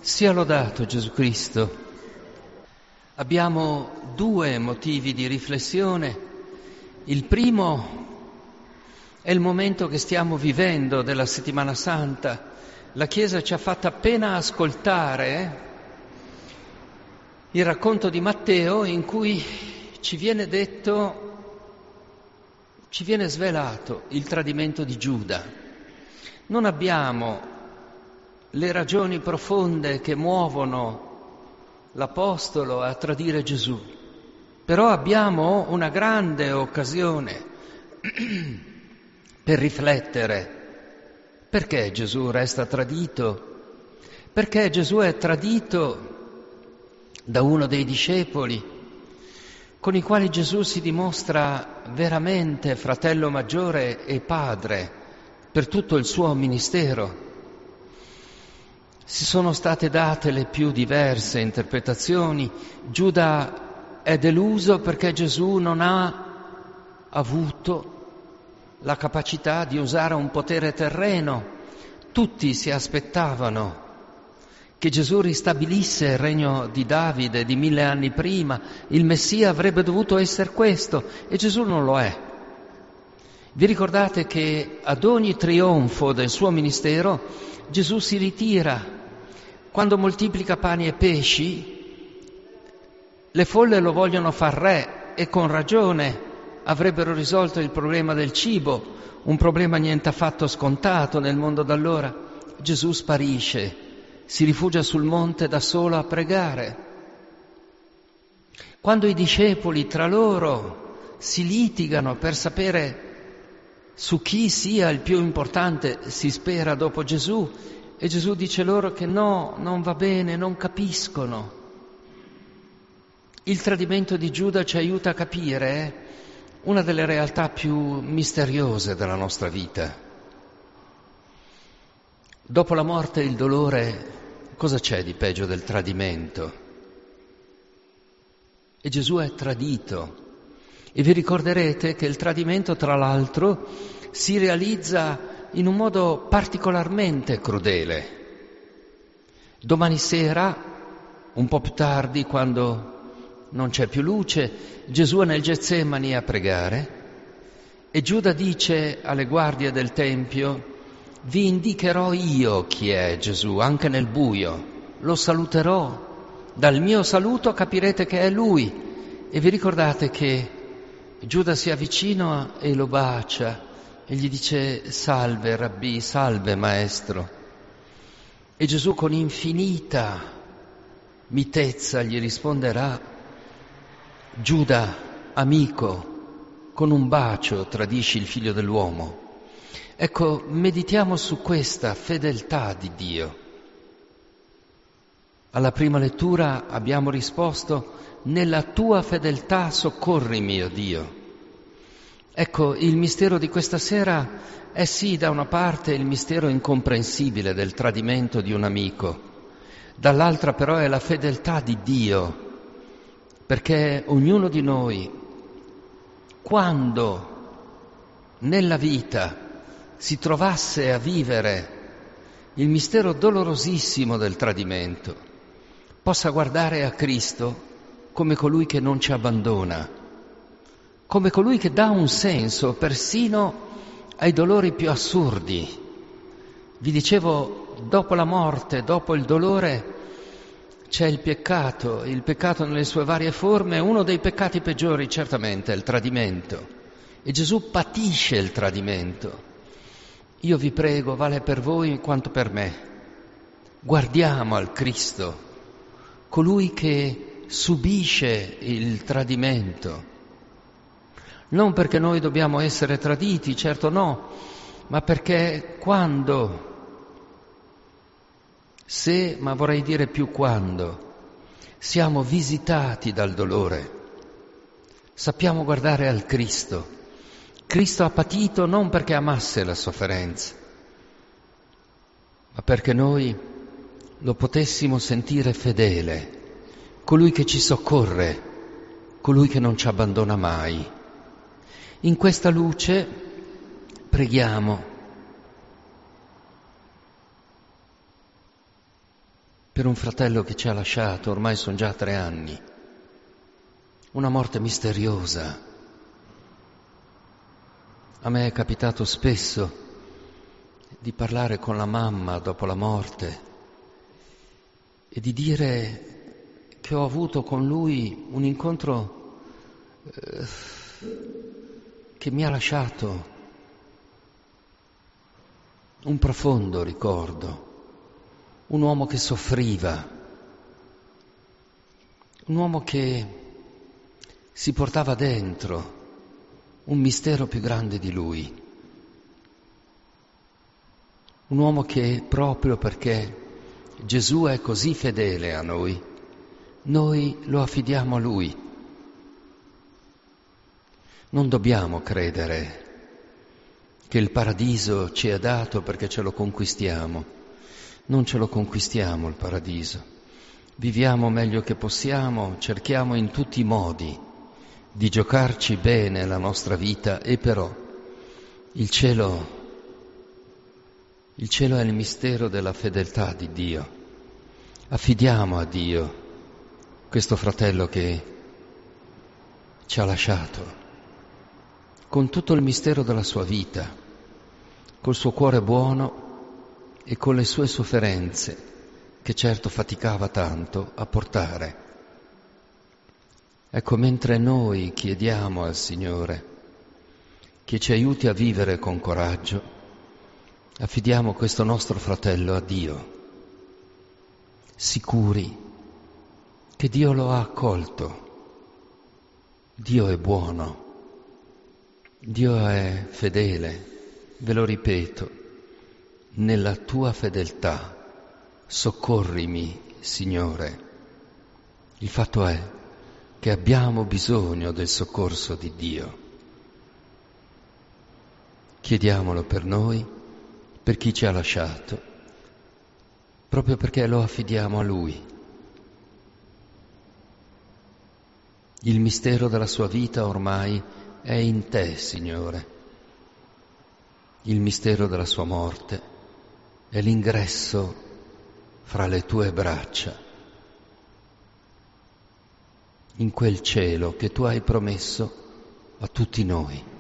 Sia lodato Gesù Cristo. Abbiamo due motivi di riflessione. Il primo è il momento che stiamo vivendo della Settimana Santa. La Chiesa ci ha fatto appena ascoltare il racconto di Matteo in cui ci viene svelato il tradimento di Giuda. Non abbiamo le ragioni profonde che muovono l'Apostolo a tradire Gesù, però abbiamo una grande occasione per riflettere. Perché Gesù resta tradito? Perché Gesù è tradito da uno dei discepoli con i quali Gesù si dimostra veramente fratello maggiore e padre per tutto il suo ministero. Si sono state date le più diverse interpretazioni. Giuda è deluso perché Gesù non ha avuto la capacità di usare un potere terreno. Tutti si aspettavano che Gesù ristabilisse il regno di Davide di 1000 anni prima. Il Messia avrebbe dovuto essere questo e Gesù non lo è. Vi ricordate che ad ogni trionfo del suo ministero Gesù si ritira. Quando moltiplica pani e pesci, le folle lo vogliono far re e con ragione. Avrebbero risolto il problema del cibo, un problema niente affatto scontato nel mondo d'allora. Gesù sparisce, si rifugia sul monte da solo a pregare. Quando i discepoli tra loro si litigano per sapere su chi sia il più importante, si spera dopo Gesù, e Gesù dice loro che no, non va bene, non capiscono. Il tradimento di Giuda ci aiuta a capire una delle realtà più misteriose della nostra vita. Dopo la morte e il dolore, cosa c'è di peggio del tradimento? E Gesù è tradito. E vi ricorderete che il tradimento, tra l'altro, si realizza in un modo particolarmente crudele. Domani sera, un po' più tardi, quando non c'è più luce, Gesù è nel Getsemani a pregare e Giuda dice alle guardie del Tempio: vi indicherò io chi è Gesù, anche nel buio, lo saluterò, dal mio saluto capirete che è Lui. E vi ricordate che Giuda si avvicina e lo bacia e gli dice: salve Rabbì, salve Maestro. E Gesù con infinita mitezza gli risponderà: Giuda, amico, con un bacio tradisci il Figlio dell'uomo. Ecco, meditiamo su questa fedeltà di Dio. Alla prima lettura abbiamo risposto: nella tua fedeltà soccorrimi, o Dio. Ecco, il mistero di questa sera è sì, da una parte, il mistero incomprensibile del tradimento di un amico, dall'altra però è la fedeltà di Dio, perché ognuno di noi, quando nella vita si trovasse a vivere il mistero dolorosissimo del tradimento, possa guardare a Cristo come colui che non ci abbandona, come colui che dà un senso persino ai dolori più assurdi. Vi dicevo, dopo la morte, dopo il dolore, c'è il peccato nelle sue varie forme. Uno dei peccati peggiori certamente è il tradimento, e Gesù patisce il tradimento. Io vi prego, vale per voi quanto per me, guardiamo al Cristo, colui che subisce il tradimento. Non perché noi dobbiamo essere traditi, certo no, ma perché ma vorrei dire più quando, siamo visitati dal dolore, sappiamo guardare al Cristo. Cristo ha patito non perché amasse la sofferenza, ma perché noi lo potessimo sentire fedele, colui che ci soccorre, colui che non ci abbandona mai. In questa luce preghiamo. per un fratello che ci ha lasciato, ormai sono già 3 anni, una morte misteriosa. A me è capitato spesso di parlare con la mamma dopo la morte e di dire che ho avuto con lui un incontro che mi ha lasciato un profondo ricordo, un uomo che soffriva, un uomo che si portava dentro un mistero più grande di lui, un uomo che proprio perché Gesù è così fedele a noi lo affidiamo a Lui. Non dobbiamo credere che il paradiso ci è dato perché ce lo conquistiamo. Non ce lo conquistiamo il paradiso. Viviamo meglio che possiamo, cerchiamo in tutti i modi di giocarci bene la nostra vita e però il cielo è il mistero della fedeltà di Dio. Affidiamo a Dio questo fratello che ci ha lasciato, con tutto il mistero della sua vita, col suo cuore buono e con le sue sofferenze, che certo faticava tanto a portare. Ecco, mentre noi chiediamo al Signore che ci aiuti a vivere con coraggio, affidiamo questo nostro fratello a Dio, sicuri che Dio lo ha accolto. Dio è buono, Dio è fedele, ve lo ripeto, nella tua fedeltà soccorrimi, Signore. Il fatto è che abbiamo bisogno del soccorso di Dio. Chiediamolo per noi, per chi ci ha lasciato, proprio perché lo affidiamo a Lui. Il mistero della sua vita ormai è in te, Signore. Il mistero della sua morte è l'ingresso fra le tue braccia, in quel cielo che tu hai promesso a tutti noi.